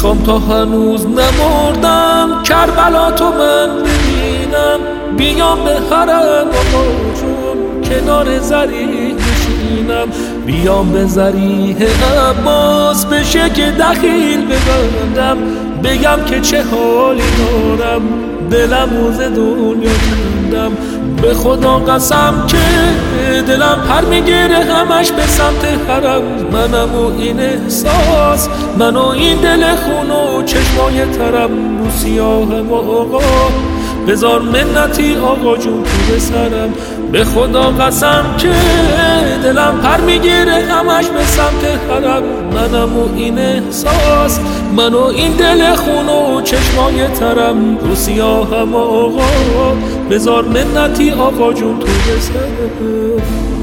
میخوام تا هنوز نمردم کربلا تو من ببینم، بیام به حرم آقا جون کنار ضریح بشینم، بیام به ضریح عباس بشه که دخیل ببندم، بگم که چه حالی دارم دلم روز دنیا کندم. به خدا قسم که دلم پر میگیره همش به سمت حرم، منم و این احساس، من و این دل خون و چشمای ترم، رو سیاهم آقا بذار منتی آقا جون تو به سرم. به خدا قسم که دلم پر میگیره همش به سمت حرم، منم و این احساس، من و این دل خون و چشمای ترم، رو سیاهم آقا بذار منتی آقا جون تو به سرم.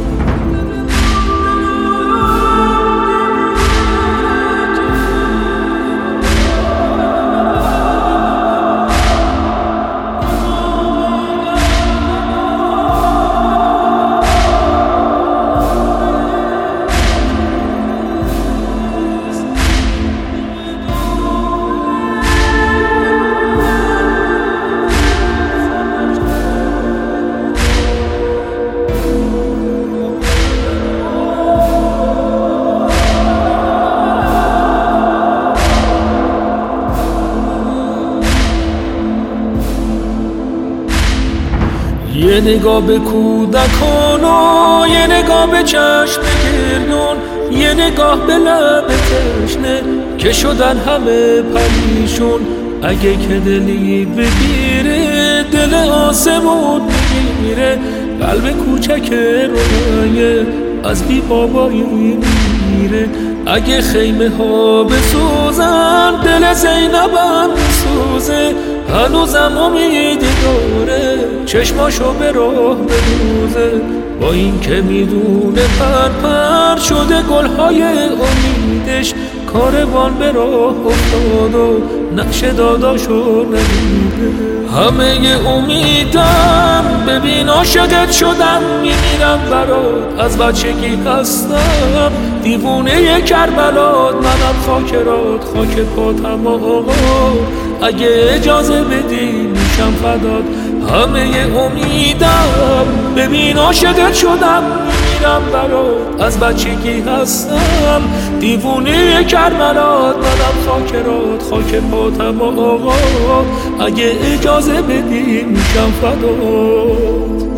یه نگاه به کودکان و یه نگاه به چشم گریون، یه نگاه به لب تشنه که شدن همه پریشون، اگه که دلی بگیره دل آسمون میگیره، قلب کوچک رویه از بی بابایی میره، اگه خیمه ها بسوزن دل زینبم میسوزه، هنوزم امید داره چشماشو به راه بدوزه، با این که میدونه پر شده گلهای امیدش، کاروان به راه افتاد و نقش داداشو ندیده. همه امیدم ببین عاشقت شدم، میمیرم برات از بچگی هستم، دیوونه کربلات منم خاکرات، خاک پاتم آقا اگه اجازه بدی میشم فدات. همه امیدم ببین عاشقت شدم، میمیرم برات از بچگی هستم، دیوونه کربلات منم خاکرات، خاک پاتم آقا اگه اجازه بدی میشم فدات.